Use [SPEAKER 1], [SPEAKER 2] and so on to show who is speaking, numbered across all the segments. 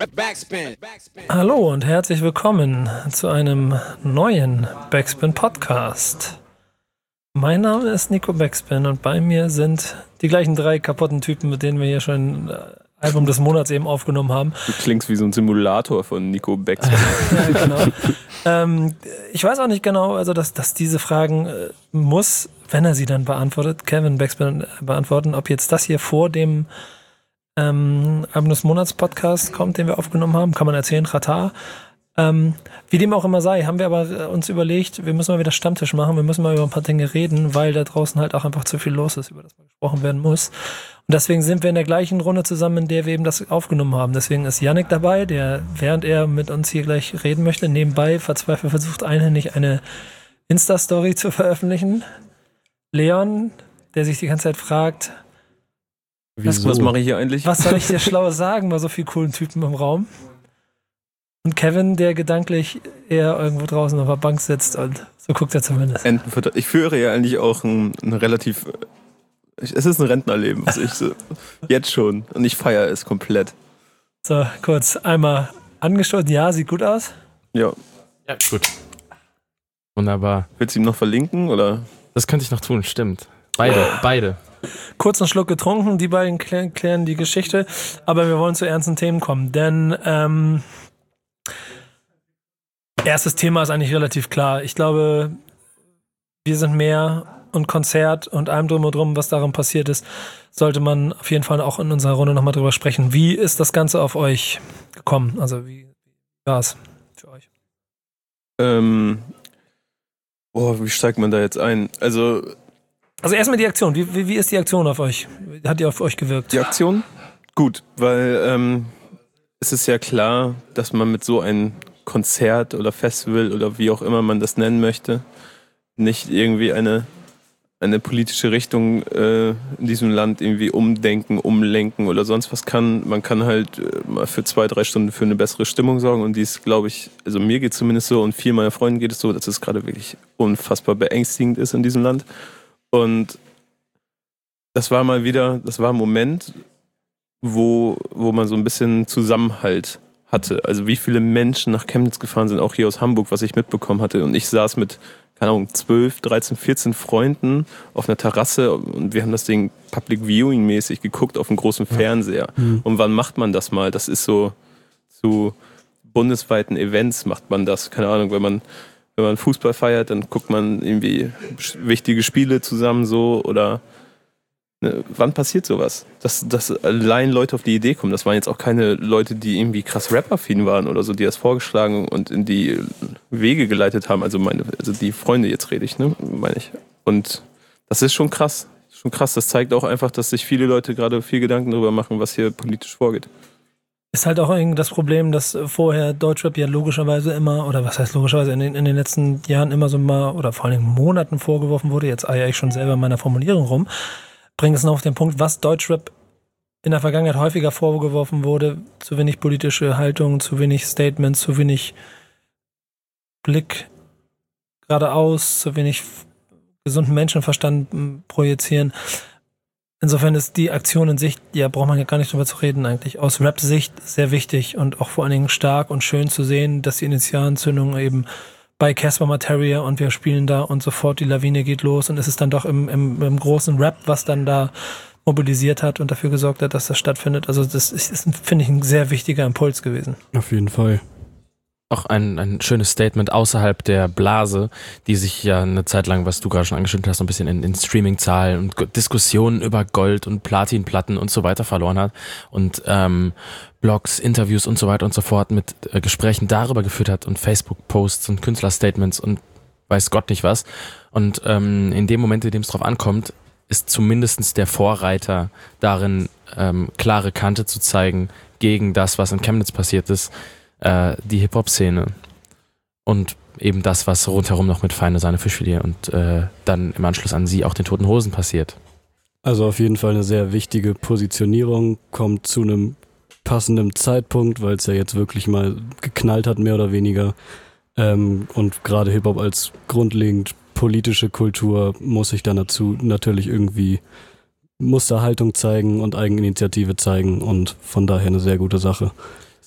[SPEAKER 1] Backspin.
[SPEAKER 2] Hallo und herzlich willkommen zu einem neuen Backspin-Podcast. Mein Name ist Nico Backspin und bei mir sind die gleichen 3 kaputten Typen, mit denen wir hier schon Album des Monats eben aufgenommen haben.
[SPEAKER 3] Du klingst wie so ein Simulator von Nico Backspin.
[SPEAKER 2] Ja, genau. Ich weiß auch nicht genau, also dass diese Fragen muss, wenn er sie dann beantwortet, Kevin Backspin beantworten, ob jetzt das hier vor dem Album des Monats Podcast kommt, den wir aufgenommen haben, kann man erzählen, Ratar. Wie dem auch immer sei, haben wir aber uns überlegt, wir müssen mal wieder Stammtisch machen, wir müssen mal über ein paar Dinge reden, weil da draußen halt auch einfach zu viel los ist, über das mal gesprochen werden muss. Und deswegen sind wir in der gleichen Runde zusammen, in der wir eben das aufgenommen haben. Deswegen ist Yannick dabei, der, während er mit uns hier gleich reden möchte, nebenbei verzweifelt versucht, einhändig eine Insta-Story zu veröffentlichen. Leon, der sich die ganze Zeit fragt,
[SPEAKER 3] was mache ich hier eigentlich?
[SPEAKER 2] was soll ich dir Schlaues sagen bei so vielen coolen Typen im Raum? Und Kevin, der gedanklich eher irgendwo draußen auf der Bank sitzt und so guckt er zumindest.
[SPEAKER 3] Ich führe ja eigentlich auch ein relativ... Es ist ein Rentnerleben, was ich so... Jetzt schon. Und ich feiere es komplett.
[SPEAKER 2] So, kurz einmal angestoßen. Ja, sieht gut aus.
[SPEAKER 3] Ja.
[SPEAKER 4] Ja, gut. Wunderbar.
[SPEAKER 3] Willst du ihm noch verlinken, oder?
[SPEAKER 4] Das könnte ich noch tun, stimmt. Beide.
[SPEAKER 2] Kurz einen Schluck getrunken, die beiden klären die Geschichte. Aber wir wollen zu ernsten Themen kommen, denn erstes Thema ist eigentlich relativ klar. Ich glaube, wir sind mehr und Konzert und allem drum und drum, was daran passiert ist, sollte man auf jeden Fall auch in unserer Runde nochmal drüber sprechen. Wie ist das Ganze auf euch gekommen? Also wie war es für euch?
[SPEAKER 3] Wie steigt man da jetzt ein? Also
[SPEAKER 2] erstmal die Aktion. Wie ist die Aktion auf euch? Hat die auf euch gewirkt?
[SPEAKER 3] Die Aktion? Gut, weil es ist ja klar, dass man mit so einem Konzert oder Festival oder wie auch immer man das nennen möchte, nicht irgendwie eine politische Richtung in diesem Land irgendwie umdenken, umlenken oder sonst was kann. Man kann halt mal für 2-3 Stunden für eine bessere Stimmung sorgen und die ist, glaube ich, also mir geht es zumindest so und vielen meiner Freunden geht es so, dass es gerade wirklich unfassbar beängstigend ist in diesem Land. Und das war ein Moment, wo man so ein bisschen Zusammenhalt hatte. Also wie viele Menschen nach Chemnitz gefahren sind, auch hier aus Hamburg, was ich mitbekommen hatte. Und ich saß mit, keine Ahnung, 12, 13, 14 Freunden auf einer Terrasse und wir haben das Ding Public Viewing mäßig geguckt auf einem großen Fernseher. Mhm. Und wann macht man das mal? Das ist so zu bundesweiten Events macht man das. Keine Ahnung, wenn man Fußball feiert, dann guckt man irgendwie wichtige Spiele zusammen so oder wann passiert sowas? Dass allein Leute auf die Idee kommen. Das waren jetzt auch keine Leute, die irgendwie krass Rap-affin waren oder so, die das vorgeschlagen und in die Wege geleitet haben. Also die Freunde, jetzt rede ich, meine ich. Und das ist schon krass. Das zeigt auch einfach, dass sich viele Leute gerade viel Gedanken darüber machen, was hier politisch vorgeht.
[SPEAKER 2] Ist halt auch irgendwie das Problem, dass vorher Deutschrap ja logischerweise immer, oder was heißt logischerweise, in den letzten Jahren immer so mal, oder vor allen Dingen Monaten vorgeworfen wurde, jetzt eier ich schon selber in meiner Formulierung rum, bringt es noch auf den Punkt, was Deutschrap in der Vergangenheit häufiger vorgeworfen wurde, zu wenig politische Haltung, zu wenig Statements, zu wenig Blick geradeaus, zu wenig gesunden Menschenverstand projizieren. Insofern ist die Aktion in sich, ja, braucht man ja gar nicht drüber zu reden eigentlich, aus Rap-Sicht sehr wichtig und auch vor allen Dingen stark und schön zu sehen, dass die Initialzündung eben bei Casper Materia und wir spielen da und sofort die Lawine geht los und es ist dann doch im großen Rap, was dann da mobilisiert hat und dafür gesorgt hat, dass das stattfindet. Also das ist finde ich, ein sehr wichtiger Impuls gewesen.
[SPEAKER 5] Auf jeden Fall.
[SPEAKER 4] Auch ein schönes Statement außerhalb der Blase, die sich ja eine Zeit lang, was du gerade schon angeschnitten hast, so ein bisschen in Streaming-Zahlen und Diskussionen über Gold- und Platinplatten und so weiter verloren hat und Blogs, Interviews und so weiter und so fort mit Gesprächen darüber geführt hat und Facebook-Posts und Künstlerstatements und weiß Gott nicht was. Und in dem Moment, in dem es drauf ankommt, ist zumindest der Vorreiter darin, klare Kante zu zeigen gegen das, was in Chemnitz passiert ist, die Hip-Hop-Szene und eben das, was rundherum noch mit Feine Sahne Fischfilet und dann im Anschluss an sie auch den Toten Hosen passiert.
[SPEAKER 5] Also auf jeden Fall eine sehr wichtige Positionierung, kommt zu einem passenden Zeitpunkt, weil es ja jetzt wirklich mal geknallt hat, mehr oder weniger. Und gerade Hip-Hop als grundlegend politische Kultur muss sich dann dazu natürlich irgendwie Musterhaltung zeigen und Eigeninitiative zeigen und von daher eine sehr gute Sache.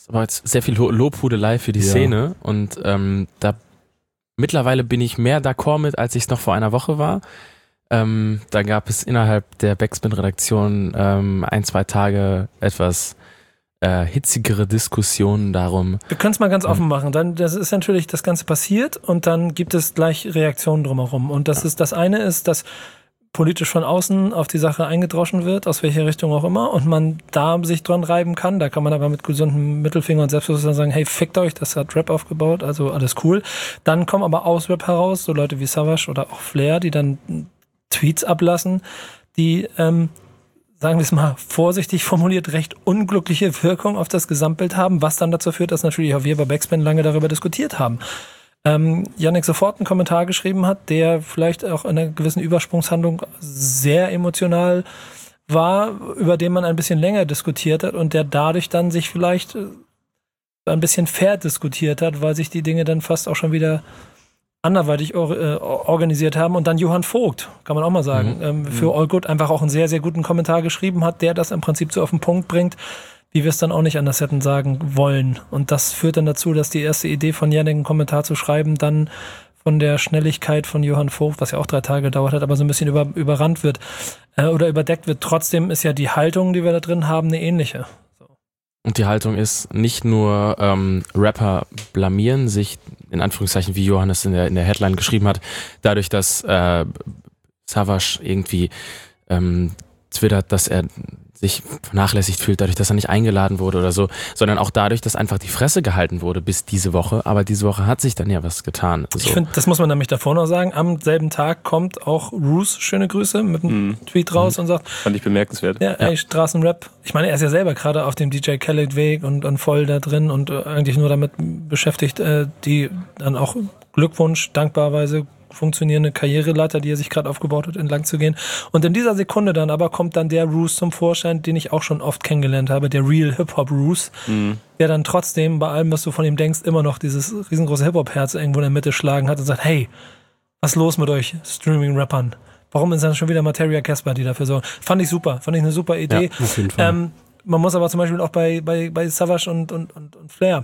[SPEAKER 4] Das war jetzt sehr viel Lobhudelei für die Szene und da mittlerweile bin ich mehr d'accord mit, als ich es noch vor einer Woche war. Da gab es innerhalb der Backspin-Redaktion 1-2 Tage etwas hitzigere Diskussionen darum.
[SPEAKER 2] Wir können es mal ganz offen machen. Dann, das ist natürlich, das Ganze passiert und dann gibt es gleich Reaktionen drumherum. Und das eine ist, dass politisch von außen auf die Sache eingedroschen wird, aus welcher Richtung auch immer, und man da sich dran reiben kann. Da kann man aber mit gesundem Mittelfinger und Selbstbewusstsein sagen, hey, fickt euch, das hat Rap aufgebaut, also alles cool. Dann kommen aber aus Rap heraus so Leute wie Savage oder auch Flair, die dann Tweets ablassen, die, sagen wir es mal vorsichtig formuliert, recht unglückliche Wirkung auf das Gesamtbild haben, was dann dazu führt, dass natürlich auch wir bei Backspin lange darüber diskutiert haben. Yannick sofort einen Kommentar geschrieben hat, der vielleicht auch in einer gewissen Übersprungshandlung sehr emotional war, über den man ein bisschen länger diskutiert hat und der dadurch dann sich vielleicht ein bisschen fair diskutiert hat, weil sich die Dinge dann fast auch schon wieder anderweitig organisiert haben. Und dann Johann Vogt, kann man auch mal sagen, für All Good einfach auch einen sehr, sehr guten Kommentar geschrieben hat, der das im Prinzip so auf den Punkt bringt, wie wir es dann auch nicht anders hätten sagen wollen. Und das führt dann dazu, dass die erste Idee von Yannick, einen Kommentar zu schreiben, dann von der Schnelligkeit von Johann Vogt, was ja auch 3 Tage gedauert hat, aber so ein bisschen überrannt wird oder überdeckt wird. Trotzdem ist ja die Haltung, die wir da drin haben, eine ähnliche. So.
[SPEAKER 4] Und die Haltung ist nicht nur Rapper blamieren sich, in Anführungszeichen, wie Johannes in der Headline geschrieben hat, dadurch, dass Savage irgendwie twittert, dass er sich vernachlässigt fühlt, dadurch, dass er nicht eingeladen wurde oder so, sondern auch dadurch, dass einfach die Fresse gehalten wurde bis diese Woche. Aber diese Woche hat sich dann ja was getan. So.
[SPEAKER 2] Ich finde, das muss man nämlich davor noch sagen. Am selben Tag kommt auch Roos, schöne Grüße, mit einem Tweet raus und sagt,
[SPEAKER 3] fand ich bemerkenswert.
[SPEAKER 2] Ja, ey, Straßenrap. Ich meine, er ist ja selber gerade auf dem DJ Khaled-Weg und voll da drin und eigentlich nur damit beschäftigt, die dann auch Glückwunsch, dankbarerweise funktionierende Karriereleiter, die er sich gerade aufgebaut hat, entlang zu gehen. Und in dieser Sekunde dann aber kommt dann der Roos zum Vorschein, den ich auch schon oft kennengelernt habe, der Real Hip-Hop Roos, der dann trotzdem bei allem, was du von ihm denkst, immer noch dieses riesengroße Hip-Hop-Herz irgendwo in der Mitte schlagen hat und sagt, hey, was ist los mit euch Streaming-Rappern? Warum ist dann schon wieder Materia Casper, die dafür sorgen? Fand ich super, fand ich eine super Idee.
[SPEAKER 5] Ja, auf jeden Fall.
[SPEAKER 2] Man muss aber zum Beispiel auch bei Savage und Flair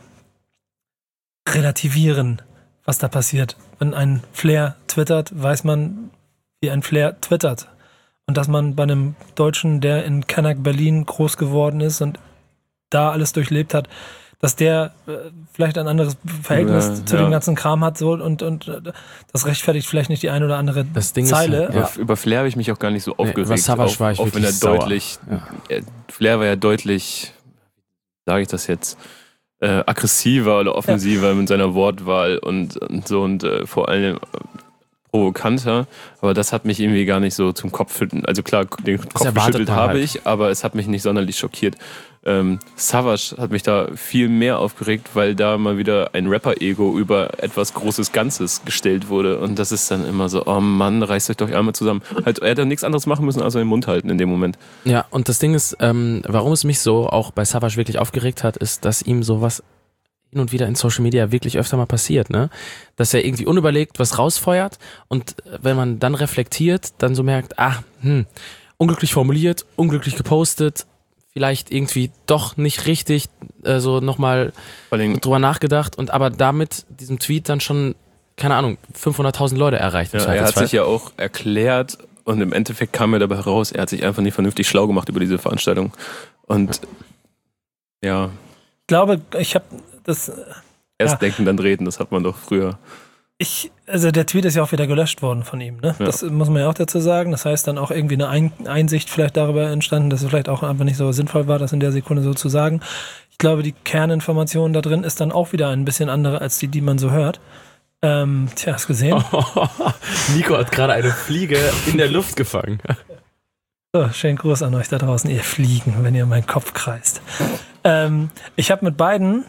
[SPEAKER 2] relativieren, was da passiert. Wenn ein Flair twittert, weiß man, wie ein Flair twittert. Und dass man bei einem Deutschen, der in Cannack, Berlin groß geworden ist und da alles durchlebt hat, dass der vielleicht ein anderes Verhältnis zu dem ganzen Kram hat so, und das rechtfertigt vielleicht nicht die eine oder andere Zeile.
[SPEAKER 3] Ist, ja. Über Flair habe ich mich auch gar nicht so aufgeregt.
[SPEAKER 4] Über Savage war ich
[SPEAKER 3] auch
[SPEAKER 4] wirklich
[SPEAKER 3] wenn er
[SPEAKER 4] sauer.
[SPEAKER 3] deutlich, Flair war ja deutlich, sage ich das jetzt, aggressiver oder offensiver mit seiner Wortwahl und so und vor allem provokanter, aber das hat mich irgendwie gar nicht so zum Kopf schütteln. Also klar, den Kopf geschüttelt habe ich, aber es hat mich nicht sonderlich schockiert. Savage hat mich da viel mehr aufgeregt, weil da mal wieder ein Rapper-Ego über etwas Großes Ganzes gestellt wurde und das ist dann immer so, oh Mann, reißt euch doch einmal zusammen. Halt, er hätte nichts anderes machen müssen, als den Mund halten in dem Moment.
[SPEAKER 4] Ja, und das Ding ist, warum es mich so auch bei Savage wirklich aufgeregt hat, ist, dass ihm sowas hin und wieder in Social Media wirklich öfter mal passiert, ne? Dass er irgendwie unüberlegt was rausfeuert und wenn man dann reflektiert, dann so merkt, unglücklich formuliert, unglücklich gepostet, vielleicht irgendwie doch nicht richtig so nochmal drüber nachgedacht und aber damit diesem Tweet dann schon, keine Ahnung, 500.000 Leute erreicht.
[SPEAKER 3] Ja, er hat sich ja auch erklärt und im Endeffekt kam er dabei heraus, er hat sich einfach nicht vernünftig schlau gemacht über diese Veranstaltung und ja.
[SPEAKER 2] Ich glaube, ich habe das...
[SPEAKER 3] Erst denken, dann reden, das hat man doch früher...
[SPEAKER 2] Also der Tweet ist ja auch wieder gelöscht worden von ihm, ne? Ja. Das muss man ja auch dazu sagen. Das heißt dann auch irgendwie eine Einsicht vielleicht darüber entstanden, dass es vielleicht auch einfach nicht so sinnvoll war, das in der Sekunde so zu sagen. Ich glaube, die Kerninformation da drin ist dann auch wieder ein bisschen andere als die man so hört. Hast du gesehen?
[SPEAKER 4] Nico hat gerade eine Fliege in der Luft gefangen.
[SPEAKER 2] So, schönen Gruß an euch da draußen, ihr Fliegen, wenn ihr meinen Kopf kreist. Ich habe mit beiden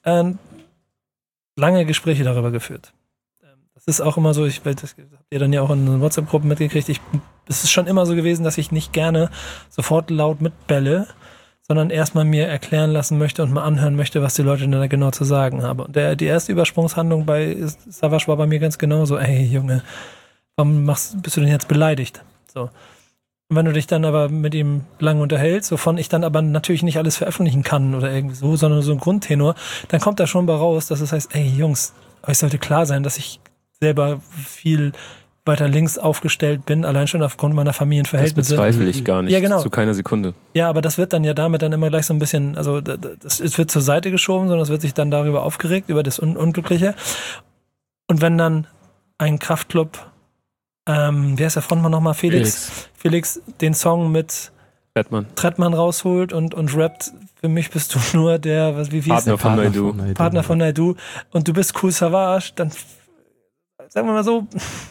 [SPEAKER 2] lange Gespräche darüber geführt. Das ist auch immer so, das habt ihr dann ja auch in den WhatsApp-Gruppen mitgekriegt, es ist schon immer so gewesen, dass ich nicht gerne sofort laut mitbälle, sondern erstmal mir erklären lassen möchte und mal anhören möchte, was die Leute denn da genau zu sagen haben. Und die erste Übersprungshandlung bei Savage war bei mir ganz genauso, ey Junge, warum bist du denn jetzt beleidigt? So. Und wenn du dich dann aber mit ihm lange unterhältst, wovon ich dann aber natürlich nicht alles veröffentlichen kann oder irgendwie so, sondern so ein Grundtenor, dann kommt da schon bei raus, dass es heißt, ey Jungs, euch sollte klar sein, dass ich selber viel weiter links aufgestellt bin, allein schon aufgrund meiner Familienverhältnisse.
[SPEAKER 3] Das bezweifle ich gar nicht,
[SPEAKER 2] ja, genau.
[SPEAKER 3] Zu keiner Sekunde.
[SPEAKER 2] Ja, aber das wird dann ja damit dann immer gleich so ein bisschen, also es wird zur Seite geschoben, sondern es wird sich dann darüber aufgeregt, über das Unglückliche. Und wenn dann ein Kraftklub, wie heißt der Frontmann nochmal? Felix den Song mit Trettmann rausholt und rappt, für mich bist du nur der, wie hieß der? Partner von Naidu. Und du bist Kool Savas, dann sagen wir mal so,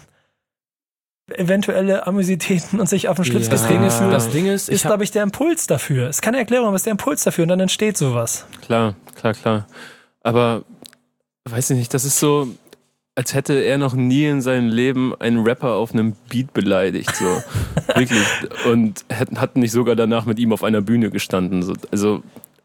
[SPEAKER 2] eventuelle Amüsitäten und sich auf den Schlips getreten fühlen.
[SPEAKER 4] Das Ding ist
[SPEAKER 2] glaube ich, der Impuls dafür. Es ist keine Erklärung, aber es ist der Impuls dafür und dann entsteht sowas.
[SPEAKER 3] Klar. Aber, weiß ich nicht, das ist so, als hätte er noch nie in seinem Leben einen Rapper auf einem Beat beleidigt, so. Wirklich. Und hat nicht sogar danach mit ihm auf einer Bühne gestanden. So. Also,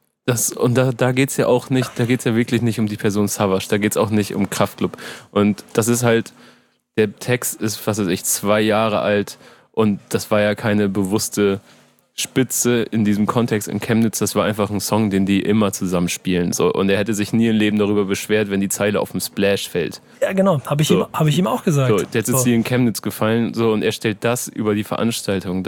[SPEAKER 3] da geht's ja auch nicht, da geht's ja wirklich nicht um die Person Savas, da geht's auch nicht um Kraftklub. Und das ist halt, der Text ist, 2 Jahre alt und das war ja keine bewusste Spitze in diesem Kontext in Chemnitz, das war einfach ein Song, den die immer zusammenspielen. So. Und er hätte sich nie im Leben darüber beschwert, wenn die Zeile auf dem Splash fällt.
[SPEAKER 2] Ja, genau, hab ich ihm auch gesagt.
[SPEAKER 3] So, der ist hier in Chemnitz gefallen so, und er stellt das über die Veranstaltung.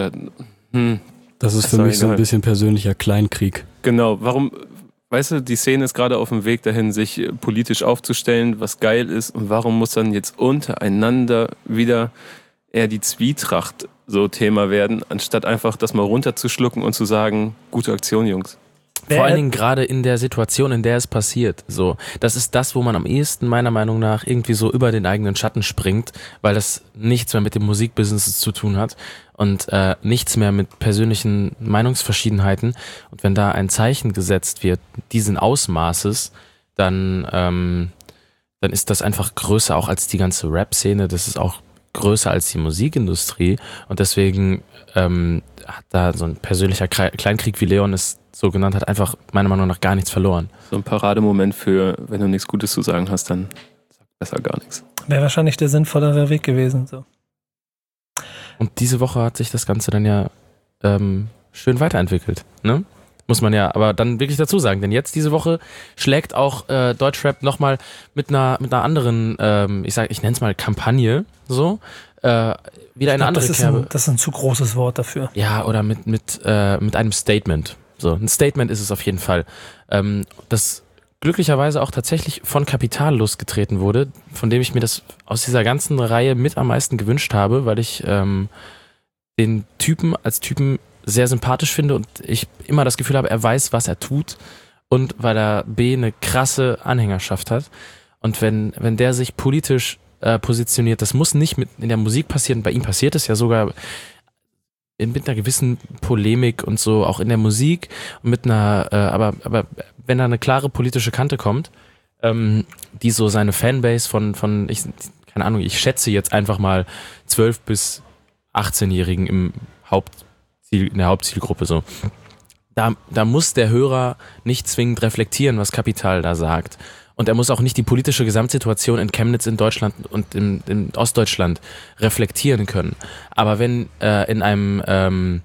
[SPEAKER 5] Das ist für mich so ein bisschen persönlicher Kleinkrieg.
[SPEAKER 3] Genau, warum... Weißt du, die Szene ist gerade auf dem Weg dahin, sich politisch aufzustellen, was geil ist. Und warum muss dann jetzt untereinander wieder eher die Zwietracht so Thema werden, anstatt einfach das mal runterzuschlucken und zu sagen, gute Aktion, Jungs.
[SPEAKER 4] Vor allen Dingen gerade in der Situation, in der es passiert. So, das ist das, wo man am ehesten meiner Meinung nach irgendwie so über den eigenen Schatten springt, weil das nichts mehr mit dem Musikbusiness zu tun hat und nichts mehr mit persönlichen Meinungsverschiedenheiten. Und wenn da ein Zeichen gesetzt wird, diesen Ausmaßes, dann ist das einfach größer auch als die ganze Rap-Szene. Das ist auch größer als die Musikindustrie. Und deswegen hat da so ein persönlicher Kleinkrieg, wie Leon es so genannt hat, einfach meiner Meinung nach gar nichts verloren.
[SPEAKER 3] So ein Parademoment für, wenn du nichts Gutes zu sagen hast, dann sag besser gar nichts.
[SPEAKER 2] Wäre wahrscheinlich der sinnvollere Weg gewesen. So.
[SPEAKER 4] Und diese Woche hat sich das Ganze dann ja schön weiterentwickelt, ne? Muss man ja aber dann wirklich dazu sagen, denn jetzt diese Woche schlägt auch Deutschrap nochmal mit einer anderen, ich nenne es mal Kampagne, so, wieder eine andere Kerbe.
[SPEAKER 2] Das ist ein zu großes Wort dafür.
[SPEAKER 4] Ja, oder mit einem Statement. So, ein Statement ist es auf jeden Fall. Das glücklicherweise auch tatsächlich von Kapital losgetreten wurde, von dem ich mir das aus dieser ganzen Reihe mit am meisten gewünscht habe, weil ich den Typen als Typen sehr sympathisch finde und ich immer das Gefühl habe, er weiß, was er tut und weil er eine krasse Anhängerschaft hat. Und wenn der sich politisch positioniert, das muss nicht in der Musik passieren, bei ihm passiert es ja sogar mit einer gewissen Polemik und so, auch in der Musik, mit einer, aber wenn da eine klare politische Kante kommt, die so seine Fanbase von keine Ahnung, ich schätze jetzt einfach mal 12- bis 18-Jährigen in der Hauptzielgruppe so. Da muss der Hörer nicht zwingend reflektieren, was Kapital da sagt. Und er muss auch nicht die politische Gesamtsituation in Chemnitz, in Deutschland und in Ostdeutschland reflektieren können. Aber wenn in einem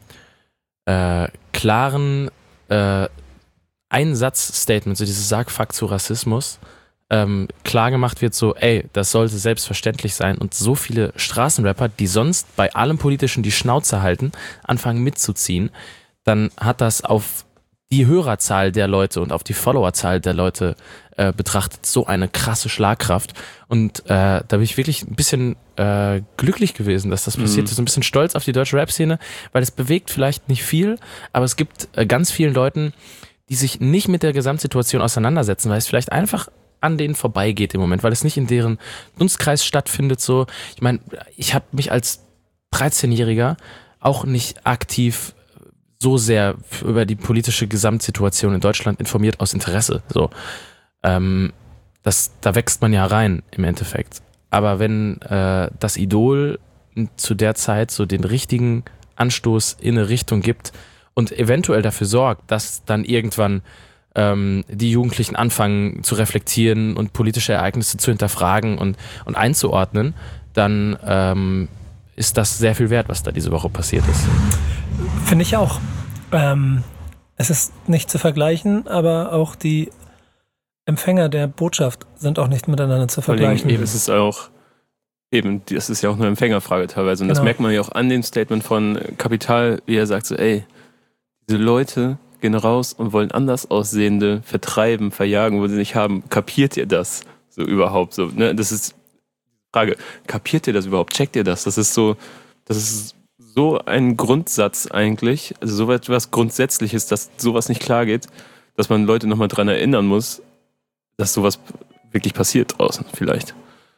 [SPEAKER 4] klaren Einsatzstatement, so dieses Sargfuck zu Rassismus, klar gemacht wird, so, ey, das sollte selbstverständlich sein und so viele Straßenrapper, die sonst bei allem Politischen die Schnauze halten, anfangen mitzuziehen, dann hat das auf die Hörerzahl der Leute und auf die Followerzahl der Leute betrachtet so eine krasse Schlagkraft und da bin ich wirklich ein bisschen glücklich gewesen, dass das passiert ist, ein bisschen stolz auf die deutsche Rap-Szene, weil es bewegt vielleicht nicht viel, aber es gibt ganz vielen Leuten, die sich nicht mit der Gesamtsituation auseinandersetzen, weil es vielleicht einfach an denen vorbeigeht im Moment, weil es nicht in deren Dunstkreis stattfindet. So, ich meine, ich habe mich als 13-Jähriger auch nicht aktiv so sehr über die politische Gesamtsituation in Deutschland informiert aus Interesse. So, da wächst man ja rein im Endeffekt. Aber wenn das Idol zu der Zeit so den richtigen Anstoß in eine Richtung gibt und eventuell dafür sorgt, dass dann irgendwann die Jugendlichen anfangen zu reflektieren und politische Ereignisse zu hinterfragen und einzuordnen, dann ist das sehr viel wert, was da diese Woche passiert ist.
[SPEAKER 2] Finde ich auch. Es ist nicht zu vergleichen, aber auch die Empfänger der Botschaft sind auch nicht miteinander zu vergleichen.
[SPEAKER 3] Eben, es ist auch das ist ja auch eine Empfängerfrage teilweise. Und das merkt man ja auch an dem Statement von Kapital, wie er sagt so, ey, diese Leute gehen raus und wollen anders aussehende vertreiben, verjagen, wo sie nicht haben. Kapiert ihr das so überhaupt? So, ne? Das ist die Frage. Kapiert ihr das überhaupt? Checkt ihr das? Das ist so ein Grundsatz eigentlich, also so etwas Grundsätzliches, dass sowas nicht klar geht, dass man Leute nochmal dran erinnern muss, dass sowas wirklich passiert draußen vielleicht.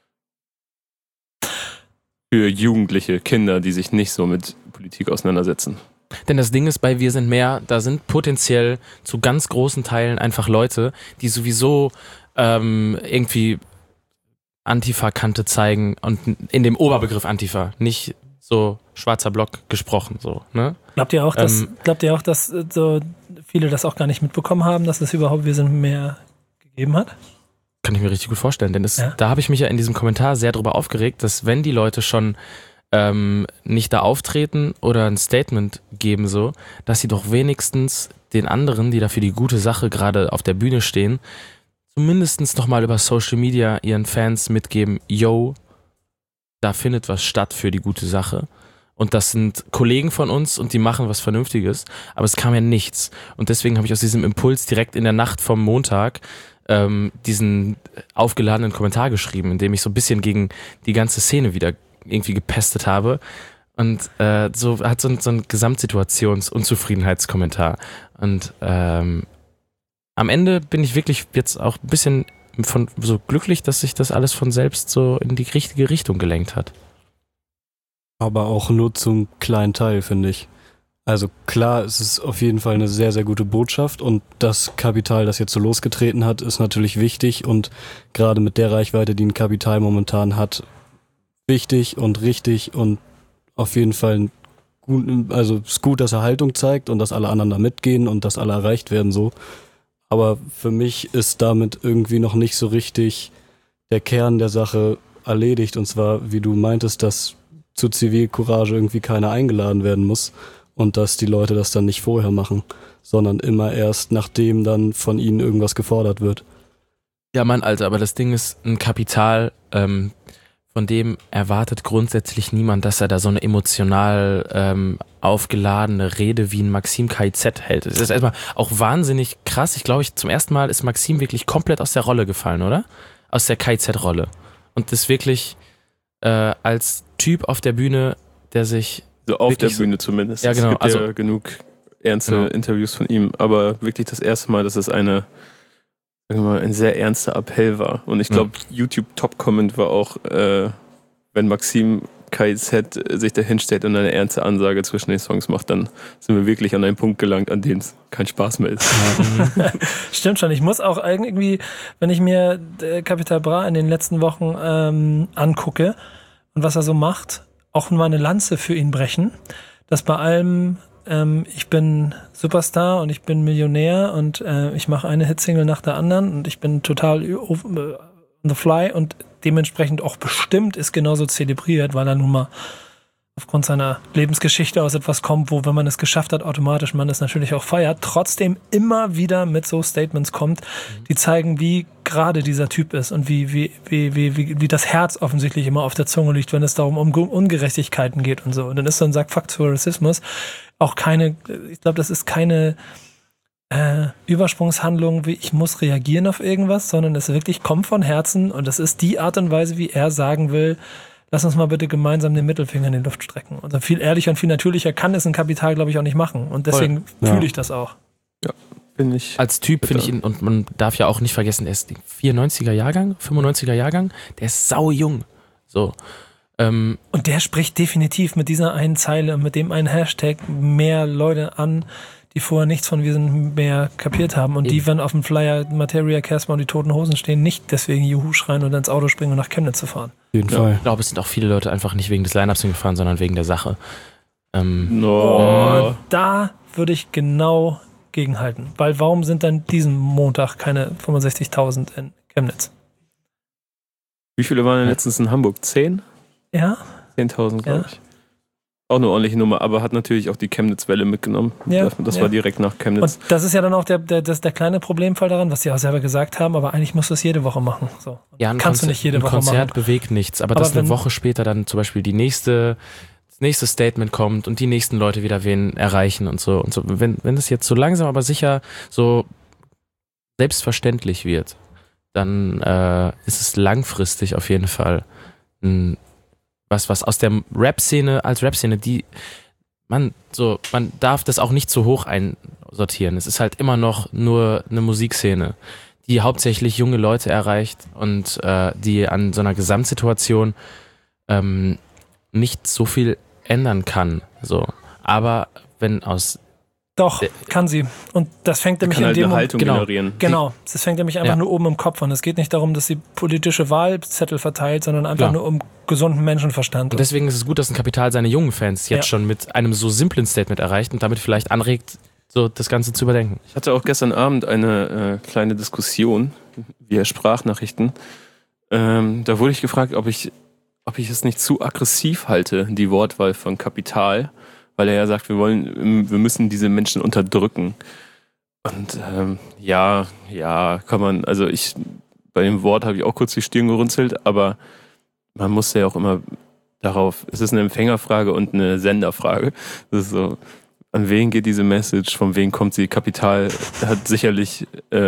[SPEAKER 3] Für Jugendliche, Kinder, die sich nicht so mit Politik auseinandersetzen.
[SPEAKER 4] Denn das Ding ist, bei Wir sind mehr, da sind potenziell zu ganz großen Teilen einfach Leute, die sowieso irgendwie Antifa-Kante zeigen und in dem Oberbegriff Antifa, nicht so schwarzer Block gesprochen. So, ne?
[SPEAKER 2] Glaubt ihr auch, dass so viele das auch gar nicht mitbekommen haben, dass es überhaupt Wir sind mehr gegeben hat?
[SPEAKER 4] Kann ich mir richtig gut vorstellen, denn da habe ich mich ja in diesem Kommentar sehr drüber aufgeregt, dass wenn die Leute schon nicht da auftreten oder ein Statement geben, so, dass sie doch wenigstens den anderen, die da für die gute Sache gerade auf der Bühne stehen, zumindest nochmal über Social Media ihren Fans mitgeben, yo, da findet was statt für die gute Sache. Und das sind Kollegen von uns und die machen was Vernünftiges, aber es kam ja nichts. Und deswegen habe ich aus diesem Impuls direkt in der Nacht vom Montag diesen aufgeladenen Kommentar geschrieben, in dem ich so ein bisschen gegen die ganze Szene wieder irgendwie gepestet habe. Und so hat so ein Gesamtsituations-Unzufriedenheitskommentar. Und am Ende bin ich wirklich jetzt auch ein bisschen so glücklich, dass sich das alles von selbst so in die richtige Richtung gelenkt hat.
[SPEAKER 5] Aber auch nur zum kleinen Teil, finde ich. Also klar, es ist auf jeden Fall eine sehr, sehr gute Botschaft und das Kapital, das jetzt so losgetreten hat, ist natürlich wichtig und gerade mit der Reichweite, die ein Kapital momentan hat, wichtig und richtig und auf jeden Fall es ist gut, dass er Haltung zeigt und dass alle anderen da mitgehen und dass alle erreicht werden so. Aber für mich ist damit irgendwie noch nicht so richtig der Kern der Sache erledigt und zwar, wie du meintest, dass zu Zivilcourage irgendwie keiner eingeladen werden muss. Und dass die Leute das dann nicht vorher machen, sondern immer erst, nachdem dann von ihnen irgendwas gefordert wird.
[SPEAKER 4] Ja, Mann, Alter, aber das Ding ist ein Kapital, von dem erwartet grundsätzlich niemand, dass er da so eine emotional aufgeladene Rede wie ein Maxim KIZ hält. Das ist erstmal auch wahnsinnig krass. Ich glaube, zum ersten Mal ist Maxim wirklich komplett aus der Rolle gefallen, oder? Aus der KIZ-Rolle. Und ist wirklich als Typ auf der Bühne, der sich
[SPEAKER 3] so auf der Bühne zumindest.
[SPEAKER 4] Ja, genau.
[SPEAKER 3] Es gibt ja genug ernste Interviews von ihm, aber wirklich das erste Mal, dass es ein sehr ernster Appell war. Und ich glaube, YouTube-Top-Comment war auch, wenn Maxim KIZ sich da hinstellt und eine ernste Ansage zwischen den Songs macht, dann sind wir wirklich an einen Punkt gelangt, an dem es kein Spaß mehr ist.
[SPEAKER 2] Stimmt schon. Ich muss auch irgendwie, wenn ich mir Capital Bra in den letzten Wochen angucke und was er so macht, auch mal eine Lanze für ihn brechen, dass bei allem ich bin Superstar und ich bin Millionär und ich mache eine Hitsingle nach der anderen und ich bin total on the fly und dementsprechend auch bestimmt ist genauso zelebriert, weil er nun mal aufgrund seiner Lebensgeschichte aus etwas kommt, wo, wenn man es geschafft hat, automatisch man es natürlich auch feiert, trotzdem immer wieder mit so Statements kommt, die zeigen, wie gerade dieser Typ ist und wie das Herz offensichtlich immer auf der Zunge liegt, wenn es darum um Ungerechtigkeiten geht und so. Und dann ist so ein Fakt zu Rassismus auch keine, ich glaube, das ist keine Übersprungshandlung, wie ich muss reagieren auf irgendwas, sondern es wirklich kommt von Herzen und das ist die Art und Weise, wie er sagen will, lass uns mal bitte gemeinsam den Mittelfinger in die Luft strecken. Und viel ehrlicher und viel natürlicher kann es ein Kapital, glaube ich, auch nicht machen. Und deswegen fühle ich das auch.
[SPEAKER 3] Ja, finde ich.
[SPEAKER 4] Als Typ finde ich ihn, und man darf ja auch nicht vergessen, er ist 94er Jahrgang, 95er Jahrgang, der ist saujung. So.
[SPEAKER 2] Und der spricht definitiv mit dieser einen Zeile und mit dem einen Hashtag mehr Leute an, die vorher nichts von Wir sind mehr kapiert haben und die, wenn auf dem Flyer Materia, Casper und die Toten Hosen stehen, nicht deswegen Juhu schreien oder ins Auto springen und nach Chemnitz zu fahren.
[SPEAKER 5] Auf jeden Fall.
[SPEAKER 4] Ich glaube, es sind auch viele Leute einfach nicht wegen des Line-Ups hingefahren, sondern wegen der Sache.
[SPEAKER 2] Da würde ich genau gegenhalten. Weil warum sind dann diesen Montag keine 65.000 in Chemnitz?
[SPEAKER 3] Wie viele waren denn letztens in Hamburg? 10?
[SPEAKER 2] Ja.
[SPEAKER 3] 10.000, glaube ich. Auch eine ordentliche Nummer, aber hat natürlich auch die Chemnitz-Welle mitgenommen.
[SPEAKER 2] Ja,
[SPEAKER 3] Das war direkt nach Chemnitz.
[SPEAKER 2] Und das ist ja dann auch der kleine Problemfall daran, was sie auch selber gesagt haben, aber eigentlich musst du es jede Woche machen. So.
[SPEAKER 4] Ja,
[SPEAKER 2] kannst du nicht jede Woche machen.
[SPEAKER 4] Ein Konzert bewegt nichts, aber dass eine Woche später dann zum Beispiel das nächste Statement kommt und die nächsten Leute wieder wen erreichen und so. Und so. Wenn das jetzt so langsam aber sicher so selbstverständlich wird, dann ist es langfristig auf jeden Fall was aus der Rap-Szene, als Rap-Szene, man darf das auch nicht so hoch einsortieren. Es ist halt immer noch nur eine Musikszene, die hauptsächlich junge Leute erreicht und die an so einer Gesamtsituation nicht so viel ändern kann. So. Aber wenn aus
[SPEAKER 2] Doch, kann sie. Und das fängt nämlich in dem Moment
[SPEAKER 3] generieren.
[SPEAKER 2] Genau, das fängt nämlich einfach nur oben im Kopf an. Es geht nicht darum, dass sie politische Wahlzettel verteilt, sondern einfach nur um gesunden Menschenverstand.
[SPEAKER 4] Und deswegen ist es gut, dass ein Kapital seine jungen Fans jetzt schon mit einem so simplen Statement erreicht und damit vielleicht anregt, so das Ganze zu überdenken.
[SPEAKER 3] Ich hatte auch gestern Abend eine kleine Diskussion via Sprachnachrichten. Da wurde ich gefragt, ob ich es nicht zu aggressiv halte, die Wortwahl von Kapital, weil er ja sagt, wir müssen diese Menschen unterdrücken. Und ja, kann man, also bei dem Wort habe ich auch kurz die Stirn gerunzelt, aber man muss ja auch immer darauf, es ist eine Empfängerfrage und eine Senderfrage. Das ist so, an wen geht diese Message, von wem kommt sie? Kapital hat sicherlich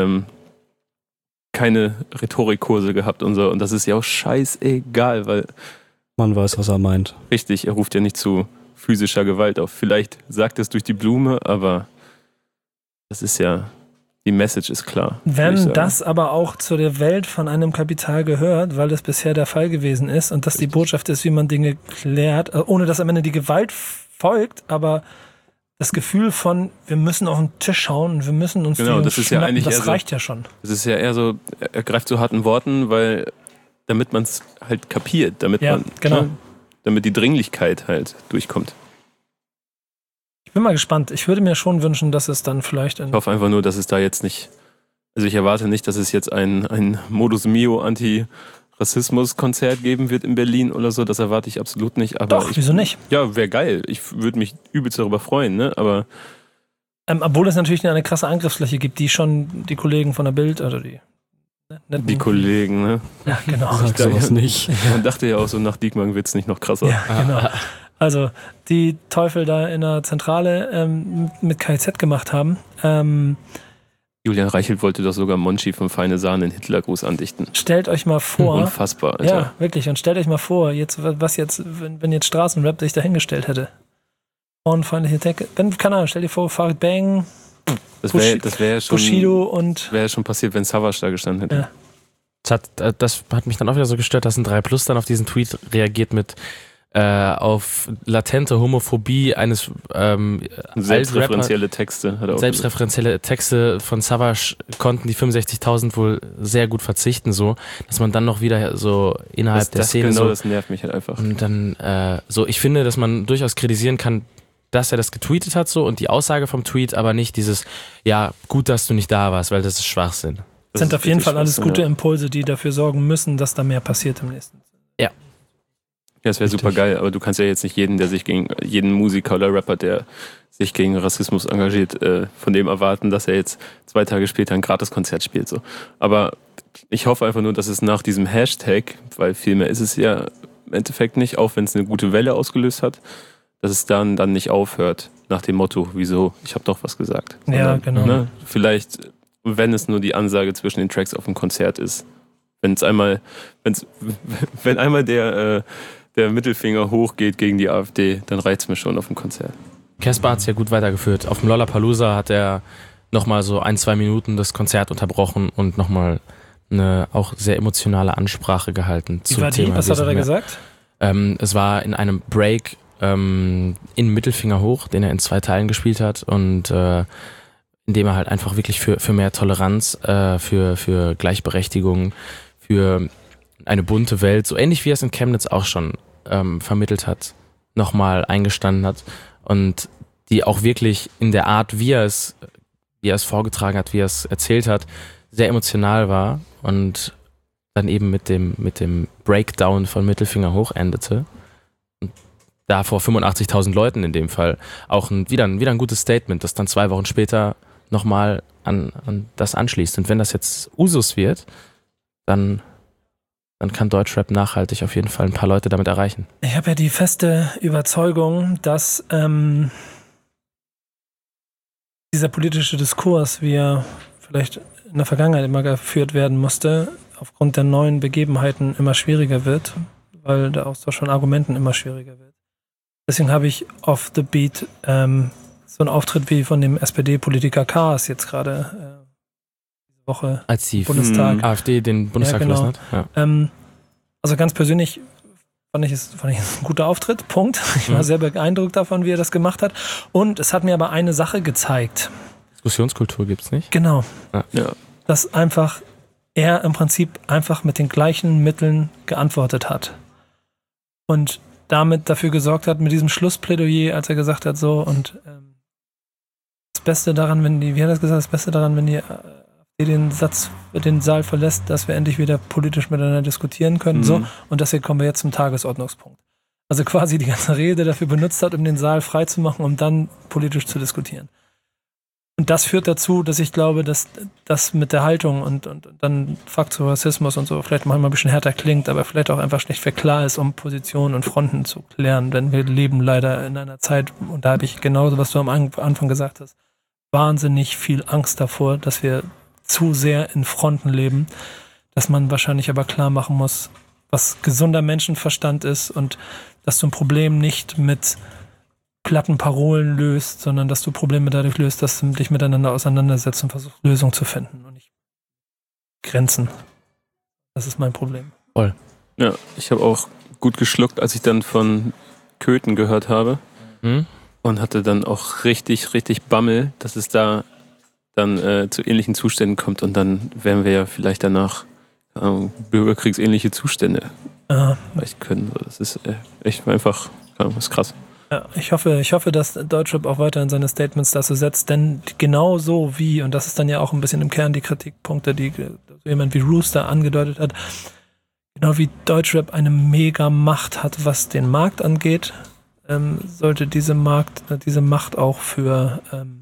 [SPEAKER 3] keine Rhetorikkurse gehabt und so, und das ist ja auch scheißegal, weil
[SPEAKER 5] man weiß, was er meint.
[SPEAKER 3] Richtig, er ruft ja nicht zu physischer Gewalt auf. Vielleicht sagt es durch die Blume, aber das ist ja, die Message ist klar.
[SPEAKER 2] Wenn das aber auch zu der Welt von einem Kapital gehört, weil das bisher der Fall gewesen ist und das die Botschaft ist, wie man Dinge klärt, ohne dass am Ende die Gewalt folgt, aber das Gefühl von, wir müssen auf den Tisch schauen und wir müssen uns
[SPEAKER 3] das ist ja eigentlich
[SPEAKER 2] das reicht ja schon.
[SPEAKER 3] Das ist ja eher so, er greift zu harten Worten, damit man es halt kapiert, damit die Dringlichkeit halt durchkommt.
[SPEAKER 2] Ich bin mal gespannt. Ich würde mir schon wünschen, dass es dann vielleicht...
[SPEAKER 3] Ich hoffe einfach nur, dass es da jetzt nicht... Also ich erwarte nicht, dass es jetzt ein Modus Mio Anti-Rassismus-Konzert geben wird in Berlin oder so. Das erwarte ich absolut nicht. Aber
[SPEAKER 2] Doch, wieso nicht?
[SPEAKER 3] Ja, wäre geil. Ich würde mich übelst darüber freuen, ne? Aber...
[SPEAKER 2] obwohl es natürlich eine krasse Angriffsfläche gibt, die schon die Kollegen von der Bild, also die
[SPEAKER 3] Kollegen, ne?
[SPEAKER 2] Ja, genau.
[SPEAKER 5] Sag sowas nicht.
[SPEAKER 3] Man dachte ja auch so, nach Diekmann wird's nicht noch krasser.
[SPEAKER 2] Ja, genau. Also, die Teufel da in der Zentrale mit KZ gemacht haben.
[SPEAKER 3] Julian Reichelt wollte doch sogar Monchi vom Feine Sahne einen Hitlergruß andichten.
[SPEAKER 2] Stellt euch mal vor.
[SPEAKER 3] Unfassbar, Alter.
[SPEAKER 2] Ja, wirklich. Und stellt euch mal vor, wenn jetzt Straßenrap sich dahingestellt hätte. Frauenfeindliche Texte. Keine Ahnung, stell dir vor, Farid Bang,
[SPEAKER 3] das wär schon,
[SPEAKER 2] Bushido und...
[SPEAKER 3] Wäre schon passiert, wenn Savage da gestanden hätte.
[SPEAKER 2] Ja.
[SPEAKER 4] Das hat mich dann auch wieder so gestört, dass ein 3+ dann auf diesen Tweet reagiert mit auf latente Homophobie eines
[SPEAKER 3] selbstreferenzielle Texte. Hat er auch
[SPEAKER 4] selbstreferenzielle Texte von Savage konnten die 65.000 wohl sehr gut verzichten, so, dass man dann noch wieder so innerhalb der Szene
[SPEAKER 3] genau,
[SPEAKER 4] so...
[SPEAKER 3] das nervt mich halt einfach.
[SPEAKER 4] Und dann ich finde, dass man durchaus kritisieren kann, dass er das getweetet hat so und die Aussage vom Tweet, aber nicht dieses, ja, gut, dass du nicht da warst, weil das ist Schwachsinn.
[SPEAKER 2] Das sind auf jeden Fall alles gute Impulse, die dafür sorgen müssen, dass da mehr passiert im nächsten.
[SPEAKER 4] Ja.
[SPEAKER 3] Ja, das wäre super geil, aber du kannst ja jetzt nicht jeden Musiker oder Rapper, der sich gegen Rassismus engagiert, von dem erwarten, dass er jetzt 2 Tage später ein Gratiskonzert spielt. So. Aber ich hoffe einfach nur, dass es nach diesem Hashtag, weil viel mehr ist es ja im Endeffekt nicht, auch wenn es eine gute Welle ausgelöst hat, dass es dann nicht aufhört nach dem Motto, wieso, ich habe doch was gesagt.
[SPEAKER 2] Ja, genau.
[SPEAKER 3] Ne, vielleicht, wenn es nur die Ansage zwischen den Tracks auf dem Konzert ist. Wenn einmal der Mittelfinger hochgeht gegen die AfD, dann reicht es mir schon auf dem Konzert.
[SPEAKER 4] Casper hat es ja gut weitergeführt. Auf dem Lollapalooza hat er nochmal so 1-2 Minuten das Konzert unterbrochen und nochmal eine auch sehr emotionale Ansprache gehalten zum Thema.
[SPEAKER 2] Was hat er da gesagt?
[SPEAKER 4] Es war in einem Break in Mittelfinger hoch, den er in 2 Teilen gespielt hat und indem er halt einfach wirklich für mehr Toleranz, für Gleichberechtigung, für eine bunte Welt, so ähnlich wie er es in Chemnitz auch schon vermittelt hat, nochmal eingestanden hat und die auch wirklich in der Art, wie er es vorgetragen hat, wie er es erzählt hat, sehr emotional war und dann eben mit dem Breakdown von Mittelfinger hoch endete. Und da vor 85.000 Leuten in dem Fall auch wieder ein gutes Statement, das dann 2 Wochen später nochmal an das anschließt. Und wenn das jetzt Usus wird, dann kann Deutschrap nachhaltig auf jeden Fall ein paar Leute damit erreichen.
[SPEAKER 2] Ich habe ja die feste Überzeugung, dass dieser politische Diskurs, wie er vielleicht in der Vergangenheit immer geführt werden musste, aufgrund der neuen Begebenheiten immer schwieriger wird, weil der Austausch von Argumenten immer schwieriger wird. Deswegen habe ich off the beat so einen Auftritt wie von dem SPD-Politiker Kaas jetzt gerade diese Woche
[SPEAKER 4] als die
[SPEAKER 2] Bundestag.
[SPEAKER 4] AfD den Bundestag verlassen hat. Ja.
[SPEAKER 2] Also ganz persönlich fand ich es ein guter Auftritt, Punkt. Ich war sehr beeindruckt davon, wie er das gemacht hat. Und es hat mir aber eine Sache gezeigt.
[SPEAKER 4] Diskussionskultur gibt's nicht?
[SPEAKER 2] Genau.
[SPEAKER 3] Ja.
[SPEAKER 2] Dass einfach er im Prinzip einfach mit den gleichen Mitteln geantwortet hat. Und damit dafür gesorgt hat, mit diesem Schlussplädoyer, als er gesagt hat, so, und das Beste daran, wie hat er das gesagt, das Beste daran, wenn die den Saal verlässt, dass wir endlich wieder politisch miteinander diskutieren können, so, und deswegen kommen wir jetzt zum Tagesordnungspunkt. Also quasi die ganze Rede dafür benutzt hat, um den Saal frei zu machen, um dann politisch zu diskutieren. Und das führt dazu, dass ich glaube, dass das mit der Haltung und dann Faktor Rassismus und so vielleicht manchmal ein bisschen härter klingt, aber vielleicht auch einfach schlecht klar ist, um Positionen und Fronten zu klären. Denn wir leben leider in einer Zeit, und da habe ich genauso, was du am Anfang gesagt hast, wahnsinnig viel Angst davor, dass wir zu sehr in Fronten leben, dass man wahrscheinlich aber klar machen muss, was gesunder Menschenverstand ist und dass du ein Problem nicht mit platten Parolen löst, sondern dass du Probleme dadurch löst, dass du dich miteinander auseinandersetzt und versuchst, Lösungen zu finden und nicht Grenzen. Das ist mein Problem.
[SPEAKER 4] Voll.
[SPEAKER 3] Ja, ich habe auch gut geschluckt, als ich dann von Köthen gehört habe und hatte dann auch richtig, richtig Bammel, dass es da dann zu ähnlichen Zuständen kommt und dann werden wir ja vielleicht danach bürgerkriegsähnliche Zustände erreichen können. Das ist echt einfach, das ist krass.
[SPEAKER 2] Ja, ich hoffe, dass Deutschrap auch weiterhin seine Statements dazu setzt, denn genau so wie, und das ist dann ja auch ein bisschen im Kern die Kritikpunkte, die jemand wie Rooster angedeutet hat, genau wie Deutschrap eine mega Macht hat, was den Markt angeht, sollte diese Macht auch für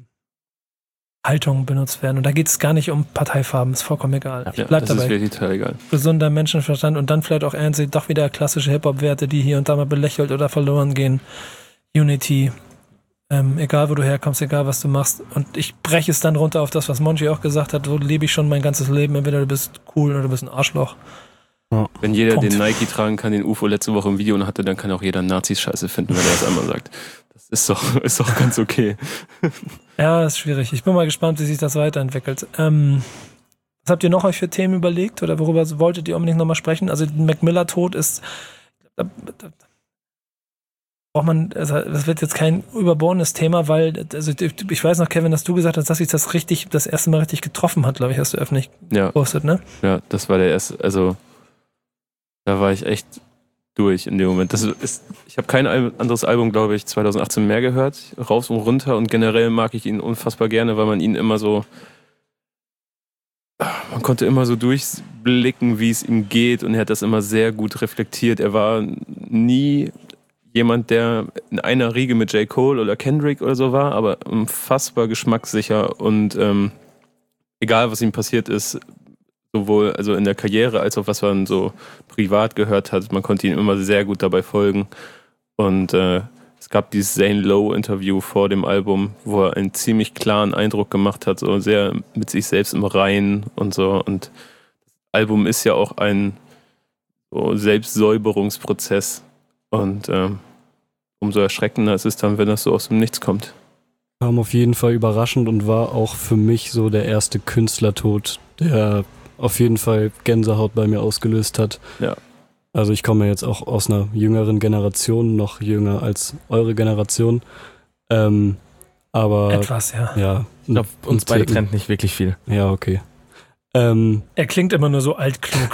[SPEAKER 2] Haltung benutzt werden. Und da geht es gar nicht um Parteifarben, ist vollkommen egal. Ich bleib dabei.
[SPEAKER 3] Das ist wirklich total egal.
[SPEAKER 2] Gesunder Menschenverstand und dann vielleicht auch ernst, doch wieder klassische Hip-Hop-Werte, die hier und da mal belächelt oder verloren gehen. Unity, egal wo du herkommst, egal was du machst. Und ich breche es dann runter auf das, was Monchi auch gesagt hat, so lebe ich schon mein ganzes Leben, entweder du bist cool oder du bist ein Arschloch.
[SPEAKER 3] Ja. Wenn jeder
[SPEAKER 2] Punkt.
[SPEAKER 3] den Nike tragen kann, den UFO letzte Woche im Video hatte, dann kann auch jeder Nazis scheiße finden, wenn er das einmal sagt. Das ist doch ganz okay.
[SPEAKER 2] Ja, das ist schwierig. Ich bin mal gespannt, wie sich das weiterentwickelt. Was habt ihr noch euch für Themen überlegt oder worüber wolltet ihr unbedingt nochmal sprechen? Also Mac Miller Tod ist... braucht man, also das wird jetzt kein überbohrtes Thema, weil, also ich weiß noch, Kevin, dass du gesagt hast, dass sich das erste Mal richtig getroffen hat, glaube ich, hast du öffentlich gepostet, ne?
[SPEAKER 3] Ja, das war der erste, also da war ich echt durch in dem Moment. Ich habe kein anderes Album, glaube ich, 2018 mehr gehört, rauf und runter, und generell mag ich ihn unfassbar gerne, weil man ihn immer so, man konnte immer so durchblicken, wie es ihm geht, und er hat das immer sehr gut reflektiert. Er war nie jemand, der in einer Riege mit J. Cole oder Kendrick oder so war, aber unfassbar geschmackssicher und egal, was ihm passiert ist, sowohl also in der Karriere als auch was man so privat gehört hat, man konnte ihm immer sehr gut dabei folgen. Und es gab dieses Zane Lowe-Interview vor dem Album, wo er einen ziemlich klaren Eindruck gemacht hat, so sehr mit sich selbst im Reinen und so. Und das Album ist ja auch ein so Selbstsäuberungsprozess. Und umso erschreckender ist es dann, wenn das so aus dem Nichts kommt.
[SPEAKER 5] Kam auf jeden Fall überraschend und war auch für mich so der erste Künstlertod, der auf jeden Fall Gänsehaut bei mir ausgelöst hat.
[SPEAKER 3] Ja.
[SPEAKER 5] Also ich komme jetzt auch aus einer jüngeren Generation, noch jünger als eure Generation. Aber
[SPEAKER 2] etwas, ja.
[SPEAKER 5] Ja.
[SPEAKER 4] Ich glaube, uns beide trennt nicht wirklich viel.
[SPEAKER 5] Ja, okay.
[SPEAKER 2] Er klingt immer nur so altklug.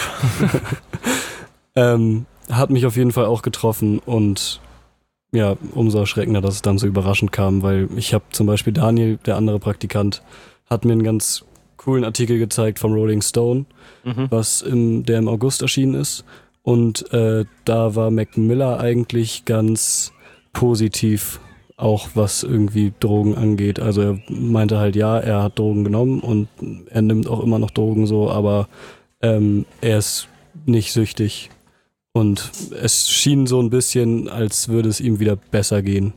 [SPEAKER 5] Hat mich auf jeden Fall auch getroffen und ja, umso erschreckender, dass es dann so überraschend kam, weil ich habe zum Beispiel Daniel, der andere Praktikant, hat mir einen ganz coolen Artikel gezeigt vom Rolling Stone, der im August erschienen ist, und da war Mac Miller eigentlich ganz positiv, auch was irgendwie Drogen angeht. Also er meinte halt, ja, er hat Drogen genommen und er nimmt auch immer noch Drogen so, aber er ist nicht süchtig. Und es schien so ein bisschen, als würde es ihm wieder besser gehen.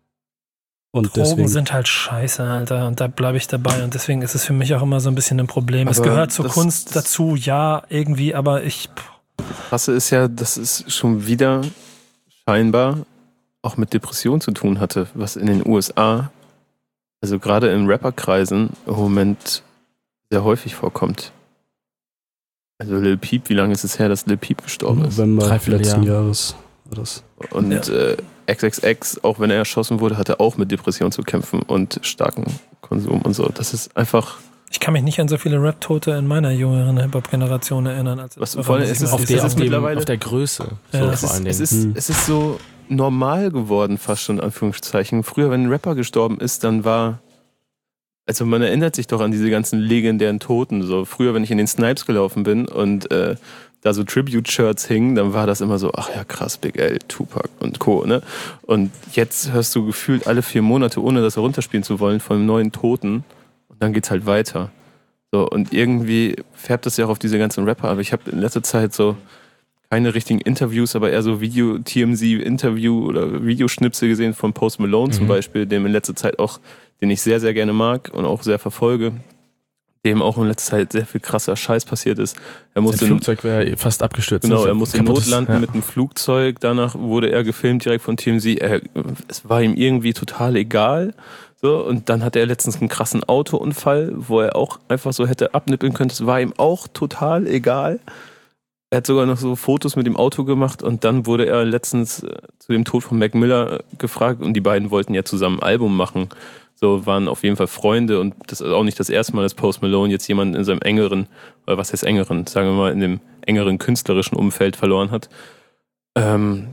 [SPEAKER 5] Und
[SPEAKER 2] Drogen
[SPEAKER 5] deswegen
[SPEAKER 2] sind halt scheiße, Alter. Und da bleibe ich dabei. Und deswegen ist es für mich auch immer so ein bisschen ein Problem. Es
[SPEAKER 3] Aber
[SPEAKER 2] gehört zur
[SPEAKER 3] das-
[SPEAKER 2] Kunst dazu, ja, irgendwie, aber
[SPEAKER 3] Krasse ist ja, dass es schon wieder scheinbar auch mit Depression zu tun hatte, was in den USA, also gerade in Rapperkreisen, im Moment sehr häufig vorkommt. Also Lil Peep, wie lange ist es her, dass Lil Peep gestorben ist?
[SPEAKER 5] November
[SPEAKER 4] Dreiviertel
[SPEAKER 5] letzten
[SPEAKER 4] Jahr.
[SPEAKER 5] Jahres war das.
[SPEAKER 3] Und XXX, auch wenn er erschossen wurde, hatte auch mit Depression zu kämpfen und starken Konsum und so. Das ist einfach...
[SPEAKER 2] ich kann mich nicht an so viele Rap-Tote in meiner jüngeren Hip-Hop-Generation erinnern. Als
[SPEAKER 3] Was vor allem ist es-
[SPEAKER 4] Auf
[SPEAKER 3] es ist mittlerweile-
[SPEAKER 4] auf der Größe. So
[SPEAKER 2] Ja.
[SPEAKER 4] vor allen Dingen.
[SPEAKER 3] Es ist so normal geworden, fast schon in Anführungszeichen. Früher, wenn ein Rapper gestorben ist, dann war... Also man erinnert sich doch an diese ganzen legendären Toten. So früher, wenn ich in den Snipes gelaufen bin und da so Tribute-Shirts hingen, dann war das immer so, ach ja krass, Big L, Tupac und Co. Ne? Und jetzt hörst du gefühlt alle 4 Monate, ohne das herunterspielen zu wollen, von einem neuen Toten. Und dann geht's halt weiter. So, und irgendwie färbt das ja auch auf diese ganzen Rapper. Aber ich habe in letzter Zeit so keine richtigen Interviews, aber eher so TMZ-Interview oder Videoschnipsel gesehen von Post Malone zum Beispiel, dem in letzter Zeit auch, den ich sehr, sehr gerne mag und auch sehr verfolge, dem auch in letzter Zeit sehr viel krasser Scheiß passiert ist. Er
[SPEAKER 4] Sein
[SPEAKER 3] musste
[SPEAKER 4] Flugzeug wäre fast abgestürzt.
[SPEAKER 3] Genau,
[SPEAKER 4] ne?
[SPEAKER 3] er musste
[SPEAKER 4] Kaputtes-
[SPEAKER 3] notlanden
[SPEAKER 4] ja.
[SPEAKER 3] mit einem Flugzeug. Danach wurde er gefilmt direkt von TMZ. Es war ihm irgendwie total egal. So, und dann hatte er letztens einen krassen Autounfall, wo er auch einfach so hätte abnippeln können. Es war ihm auch total egal. Er hat sogar noch so Fotos mit dem Auto gemacht und dann wurde er letztens zu dem Tod von Mac Miller gefragt und die beiden wollten ja zusammen ein Album machen. So, waren auf jeden Fall Freunde und das ist auch nicht das erste Mal, dass Post Malone jetzt jemanden in seinem engeren, oder was heißt engeren, sagen wir mal, in dem engeren künstlerischen Umfeld verloren hat. Und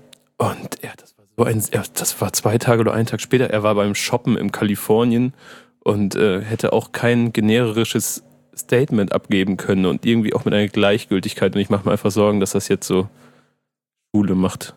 [SPEAKER 3] das war 2 Tage oder 1 Tag später, er war beim Shoppen in Kalifornien und hätte auch kein generisches Statement abgeben können und irgendwie auch mit einer Gleichgültigkeit. Und ich mache mir einfach Sorgen, dass das jetzt so Schule macht.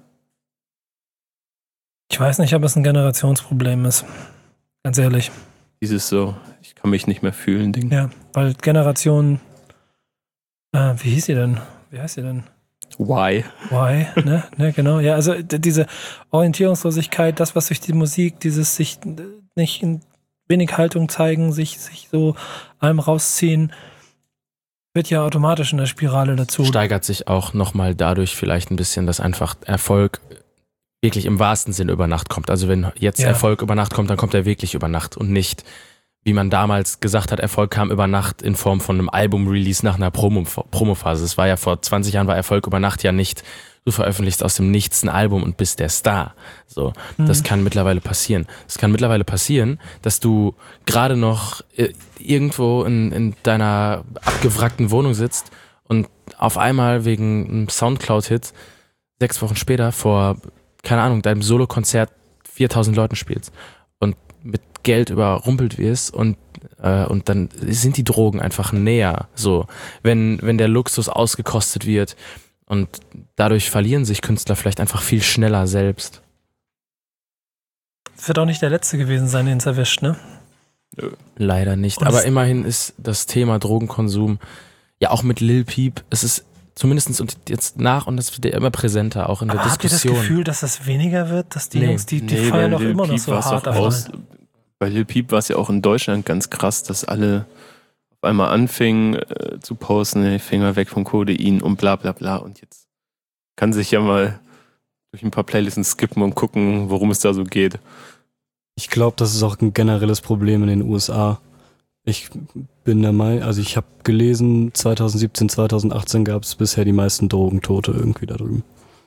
[SPEAKER 2] Ich weiß nicht, ob es ein Generationsproblem ist. Ganz ehrlich.
[SPEAKER 3] Dieses so, ich kann mich nicht mehr fühlen, Ding.
[SPEAKER 2] Ja, weil Generation, wie hieß sie denn? Wie heißt sie denn?
[SPEAKER 3] Why?
[SPEAKER 2] Why, ne, genau. Ja, also diese Orientierungslosigkeit, das, was durch die Musik, dieses sich nicht in wenig Haltung zeigen, sich so allem rausziehen, wird ja automatisch in der Spirale dazu.
[SPEAKER 4] Steigert sich auch nochmal dadurch vielleicht ein bisschen, dass einfach Erfolg wirklich im wahrsten Sinne über Nacht kommt. Also wenn jetzt Erfolg über Nacht kommt, dann kommt er wirklich über Nacht und nicht, wie man damals gesagt hat, Erfolg kam über Nacht in Form von einem Album-Release nach einer Promophase. Es war ja vor 20 Jahren, war Erfolg über Nacht ja nicht, du veröffentlichst aus dem Nichts ein Album und bist der Star. So, das kann mittlerweile passieren. Es kann mittlerweile passieren, dass du gerade noch irgendwo in deiner abgewrackten Wohnung sitzt und auf einmal wegen einem Soundcloud-Hit 6 Wochen später vor, keine Ahnung, deinem Solokonzert 4000 Leuten spielst und mit Geld überrumpelt wirst und dann sind die Drogen einfach näher. So, wenn der Luxus ausgekostet wird und dadurch verlieren sich Künstler vielleicht einfach viel schneller selbst.
[SPEAKER 2] Es wird auch nicht der Letzte gewesen sein, den es erwischt, ne?
[SPEAKER 4] Leider nicht.
[SPEAKER 2] Und
[SPEAKER 4] Aber
[SPEAKER 2] es-
[SPEAKER 4] immerhin ist das Thema Drogenkonsum ja auch mit Lil Peep, es ist zumindest und jetzt nach und das wird ja immer präsenter, auch in der
[SPEAKER 2] Aber habt ihr das
[SPEAKER 4] Diskussion.
[SPEAKER 2] Gefühl, dass das weniger wird? Dass die
[SPEAKER 4] Nee.
[SPEAKER 2] Jungs, die
[SPEAKER 3] Nee,
[SPEAKER 2] feiern
[SPEAKER 3] bei
[SPEAKER 2] doch
[SPEAKER 3] Lil
[SPEAKER 2] immer noch
[SPEAKER 3] Peep
[SPEAKER 2] so
[SPEAKER 3] war's
[SPEAKER 2] hart
[SPEAKER 3] auch
[SPEAKER 2] davon.
[SPEAKER 3] Bei Lil Peep war es ja auch in Deutschland ganz krass, dass alle auf einmal anfingen zu posten, hey, Finger weg vom Codein und bla bla bla. Und jetzt kann sich ja mal durch ein paar Playlisten skippen und gucken, worum es da so geht.
[SPEAKER 5] Ich glaube, das ist auch ein generelles Problem in den USA. Ich bin der Meinung, also ich habe gelesen, 2017, 2018 gab es bisher die meisten Drogentote irgendwie da drüben.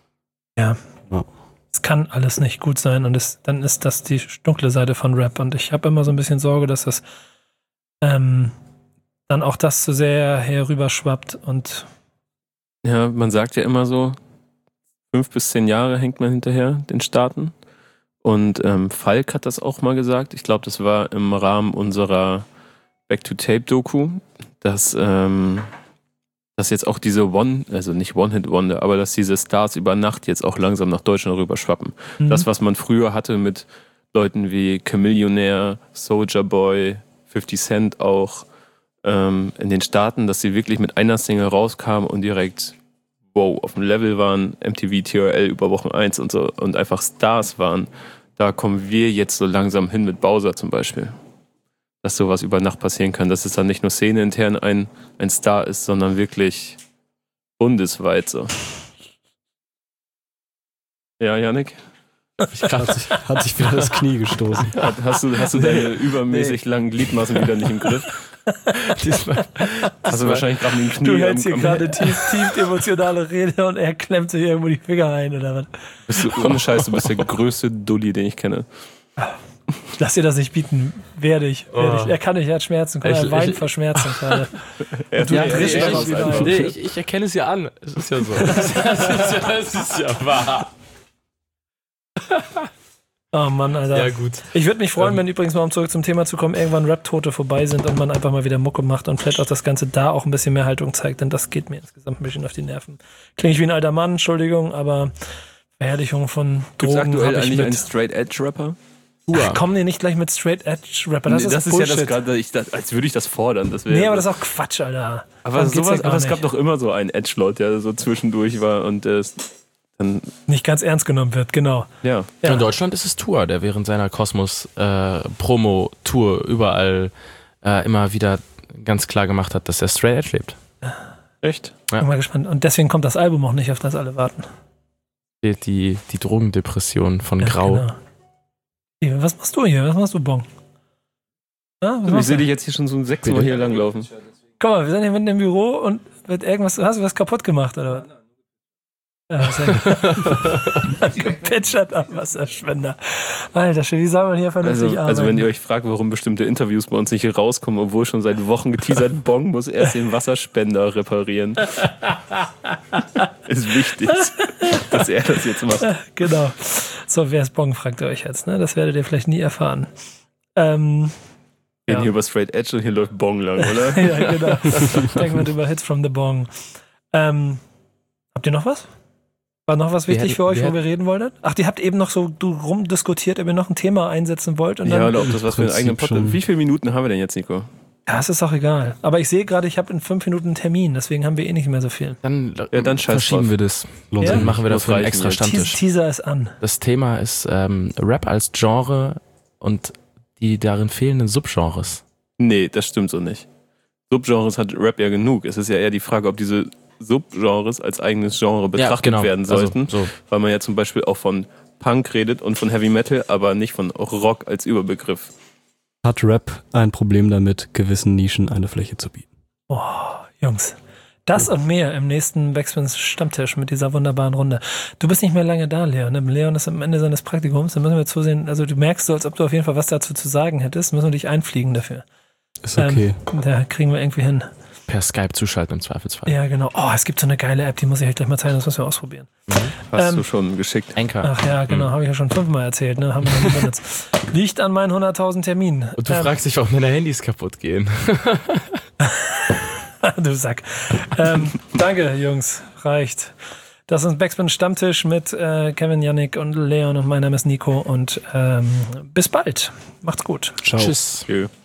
[SPEAKER 2] Es kann alles nicht gut sein und dann ist das die dunkle Seite von Rap und ich habe immer so ein bisschen Sorge, dass das dann auch das zu sehr herüberschwappt und
[SPEAKER 3] Ja, man sagt ja immer so, 5 bis 10 Jahre hängt man hinterher den Staaten. Und Falk hat das auch mal gesagt. Ich glaube, das war im Rahmen unserer Back-to-Tape-Doku, dass dass jetzt auch diese nicht One-Hit-Wonder, aber dass diese Stars über Nacht jetzt auch langsam nach Deutschland rüber schwappen. Das, was man früher hatte mit Leuten wie Chamillionaire, Soulja Boy, 50 Cent auch in den Staaten, dass sie wirklich mit einer Single rauskamen und direkt auf dem Level waren, MTV, TRL über Wochen 1 und so und einfach Stars waren. Da kommen wir jetzt so langsam hin mit Bowser zum Beispiel. Dass sowas über Nacht passieren kann, dass es dann nicht nur szeneintern ein Star ist, sondern wirklich bundesweit so. Ja, Yannick?
[SPEAKER 5] Hat sich wieder das Knie gestoßen.
[SPEAKER 3] Hast du deine übermäßig langen Gliedmaßen wieder nicht im Griff? Hast du wahrscheinlich gerade mit dem Knie.
[SPEAKER 2] Du hältst hier gerade tief emotionale Rede und er klemmt sich irgendwo die Finger ein, oder was?
[SPEAKER 3] Ohne Scheiß, du bist der größte Dulli, den ich kenne.
[SPEAKER 2] Lass dir das nicht bieten. Werde ich. Er kann nicht, er hat Schmerzen. Er weint vor Schmerzen gerade.
[SPEAKER 4] Ich erkenne es ja an. Es ist ja so. Es ist ja wahr.
[SPEAKER 2] Oh Mann, Alter.
[SPEAKER 4] Ja, gut.
[SPEAKER 2] Ich würde mich freuen, wenn übrigens mal, um zurück zum Thema zu kommen, irgendwann Rap-Tote vorbei sind und man einfach mal wieder Mucke macht und vielleicht auch das Ganze da auch ein bisschen mehr Haltung zeigt, denn das geht mir insgesamt ein bisschen auf die Nerven. Klinge ich wie ein alter Mann, Entschuldigung, aber Verherrlichung von Drogen habe ich
[SPEAKER 3] eigentlich
[SPEAKER 2] mit.
[SPEAKER 3] Einen Straight-Edge-Rapper?
[SPEAKER 2] Ach, komm dir nicht gleich mit Straight-Edge-Rapper, das ist
[SPEAKER 3] ja das gerade, als würde ich das fordern. Das
[SPEAKER 2] aber das ist auch Quatsch, Alter.
[SPEAKER 3] Aber es gab doch immer so einen Edgelord, der so zwischendurch war und dann
[SPEAKER 2] nicht ganz ernst genommen wird, genau.
[SPEAKER 3] Ja.
[SPEAKER 4] In Deutschland ist es Tour, der während seiner Kosmos-Promo-Tour überall immer wieder ganz klar gemacht hat, dass er Straight Edge lebt.
[SPEAKER 3] Echt?
[SPEAKER 2] Ja. Bin mal gespannt. Und deswegen kommt das Album auch nicht, auf das alle warten.
[SPEAKER 4] Die Drogendepression von Grau.
[SPEAKER 2] Genau. Was machst du hier? Was machst du, Bong?
[SPEAKER 3] Ich sehe dich jetzt hier schon so 6 Mal hier langlaufen.
[SPEAKER 2] Guck mal, wir sind hier mitten im Büro und wird irgendwas. Hast du was kaputt gemacht, oder was? Ja, gepitchert am Wasserspender. Alter, wie soll man hier vernünftig arbeiten?
[SPEAKER 3] Also wenn ihr euch fragt, warum bestimmte Interviews bei uns nicht hier rauskommen, obwohl schon seit Wochen geteasert, Bong muss erst den Wasserspender reparieren. Ist wichtig, dass er das jetzt macht.
[SPEAKER 2] Genau. So, wer ist Bong, fragt ihr euch jetzt. Ne? Das werdet ihr vielleicht nie erfahren. Wir
[SPEAKER 3] reden hier über Straight Edge und hier läuft Bong lang, oder?
[SPEAKER 2] Ja, genau. Denken wir über Hits from the Bong. Habt ihr noch was? War noch was wichtig für euch, wo wir reden wollten? Ach, ihr habt eben noch so rumdiskutiert, ob ihr noch ein Thema einsetzen wollt. Und dann
[SPEAKER 3] oder ob das was für einen eigenen Podcast. Wie viele Minuten haben wir denn jetzt, Nico?
[SPEAKER 2] Ja, es ist auch egal. Aber ich sehe gerade, ich habe in 5 Minuten einen Termin, deswegen haben wir eh nicht mehr so viel.
[SPEAKER 4] Dann verschieben wir das. Dann machen wir dafür einen extra Stammtisch.
[SPEAKER 2] Teaser ist an.
[SPEAKER 4] Das Thema ist Rap als Genre und die darin fehlenden Subgenres.
[SPEAKER 3] Nee, das stimmt so nicht. Subgenres hat Rap ja genug. Es ist ja eher die Frage, ob diese Subgenres als eigenes Genre betrachtet werden sollten, weil man ja zum Beispiel auch von Punk redet und von Heavy Metal, aber nicht von Rock als Überbegriff.
[SPEAKER 5] Hat Rap ein Problem damit, gewissen Nischen eine Fläche zu bieten?
[SPEAKER 2] Oh, Jungs, das und mehr im nächsten Backspins Stammtisch mit dieser wunderbaren Runde. Du bist nicht mehr lange da, Leon. Leon ist am Ende seines Praktikums, dann müssen wir zusehen, also du merkst so, als ob du auf jeden Fall was dazu zu sagen hättest, müssen wir dich einfliegen dafür.
[SPEAKER 5] Ist okay.
[SPEAKER 2] Da kriegen wir irgendwie hin.
[SPEAKER 4] Per Skype zuschalten im Zweifelsfall.
[SPEAKER 2] Ja, genau. Oh, es gibt so eine geile App, die muss ich euch gleich mal zeigen, das müssen wir ausprobieren.
[SPEAKER 3] Hast du schon geschickt.
[SPEAKER 4] Anchor.
[SPEAKER 2] Ach ja, genau, habe ich ja schon 5-mal erzählt, ne? Haben wir noch nie benutzt. Liegt an meinen 100.000 Terminen.
[SPEAKER 4] Und du fragst dich, warum deine Handys kaputt gehen.
[SPEAKER 2] Du Sack. Danke, Jungs. Reicht. Das ist ein Backspin Stammtisch mit Kevin, Yannick und Leon und mein Name ist Nico und bis bald. Macht's gut.
[SPEAKER 5] Ciao.
[SPEAKER 4] Tschüss.
[SPEAKER 3] Okay.